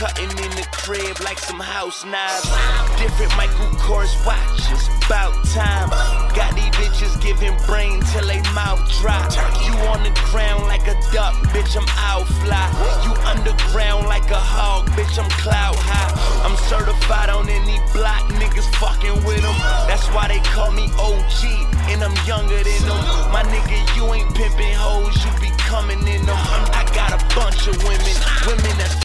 cutting in the crib like some house knives. Different Michael Kors watches, about time. Got these bitches giving brain till they mouth dry. You on the ground like a duck, bitch, I'm out fly. You underground like a hog, bitch, I'm cloud high. I'm certified on any block, niggas fucking with them. That's why they call me OG, and I'm younger than them. My nigga, you ain't pimping hoes, you be coming in them. I got a bunch of women that's